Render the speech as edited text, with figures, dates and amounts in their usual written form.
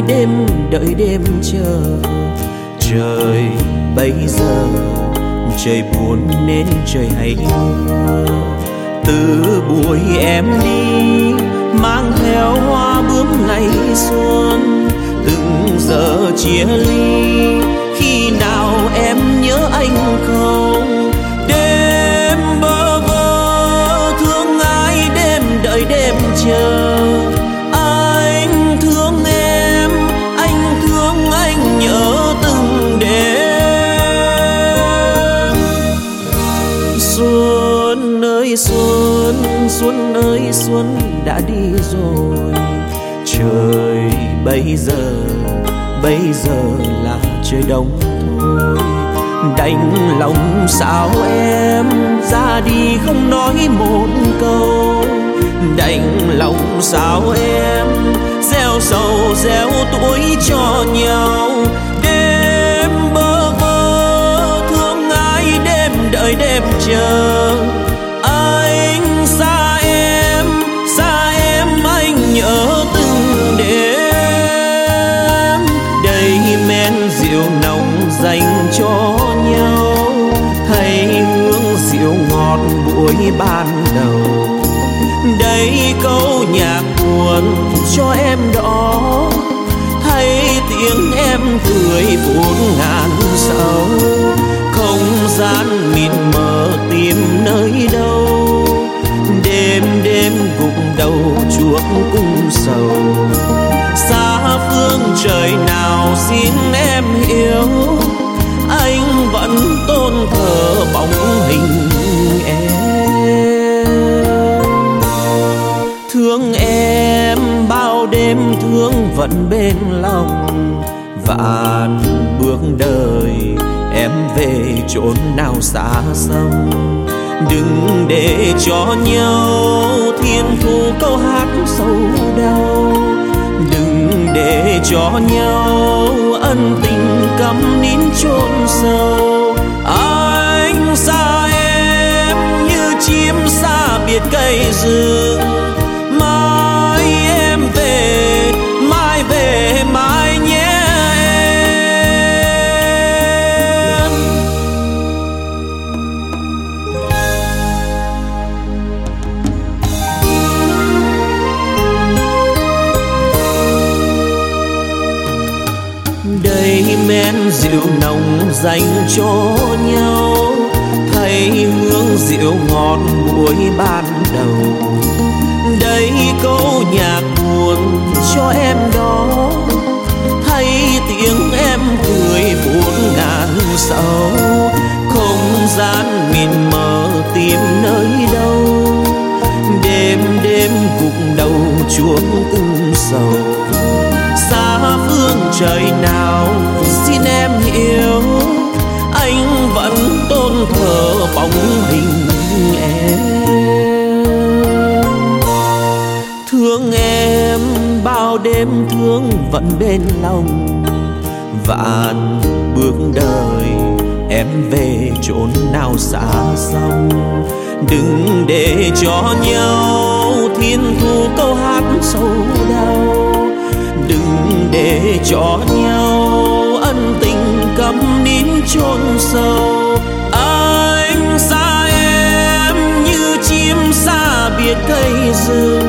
đêm đợi đêm chờ. Trời bây giờ trời buồn nên trời hay mưa. Từ buổi em đi mang theo hoa bướm ngày xuân, từng giờ chia ly khi nào em nhớ anh không? Đêm bơ vơ thương ai đêm đợi đêm chờ. Anh thương em, anh thương anh nhớ từng đêm. Xuân ơi xuân, xuân ơi xuân đã đi rồi. Trời bây giờ là trời đông thôi. Đành lòng sao em ra đi không nói một câu. Đành lòng sao em gieo sầu gieo tuổi cho nhau. Đêm bơ vơ thương ai đêm đợi đêm chờ. Anh xa em anh nhớ từng đêm. Đây men rượu nồng dành cho nhau, thấy hương rượu ngọt buổi ban đầu. Đây câu nhạc buồn cho em đó, thấy tiếng em cười buồn ngàn sầu. Không gian mịt mờ tìm nơi đâu, đêm đêm gục đầu chuốc cung sầu. Xa phương trời nào xin em hiểu, anh vẫn tôn thờ bóng hình em. Thương em bao đêm thương vẫn bên lòng, vạn bước đời em về chốn nào xa xăm. Đừng để cho nhau thiên thu câu hát sâu đau. Đừng để cho nhau ân tình câm nín chôn sâu. Anh xa em như chim xa biệt cây rừng. Mai em về, mai về mai nhé em. Đây men rượu nồng dành cho nhau, thấy hương rượu ngọt buổi ban đầu. Đây câu nhạc buồn cho em đó, thấy tiếng em cười buồn ngàn sầu. Không gian mịt mờ tìm nơi đâu, đêm đêm gục đầu chuông cung sầu. Xa phương trời nào xin em hiểu, anh vẫn tôn thờ bóng hình em. Thương em bao đêm thương vẫn bên lòng, vạn bước đời em về chốn nào xa xăm. Đừng để cho nhau thiên thu câu hát sâu đau. Đừng để cho nhau ân tình câm nín chôn sâu. Anh xa em như chim xa biệt cây rừng.